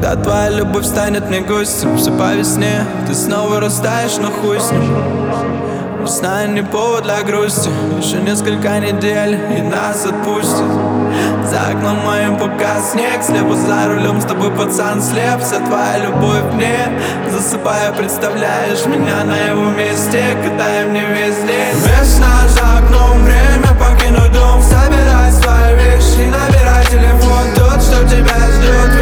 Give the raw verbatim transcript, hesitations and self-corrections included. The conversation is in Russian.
Когда твоя любовь станет мне гостем, все по весне, ты снова растаешь, но хуй с ним. Весна не повод для грусти, еще несколько недель и нас отпустит. За окном моим пока снег, слепо за рулем с тобой, пацан, слеп. Вся твоя любовь мне, засыпая, представляешь меня на его месте, катаем не весь день. Весна за окном, время покинуть дом, собирай свои вещи, набирай телефон, тот, что тебя ждет.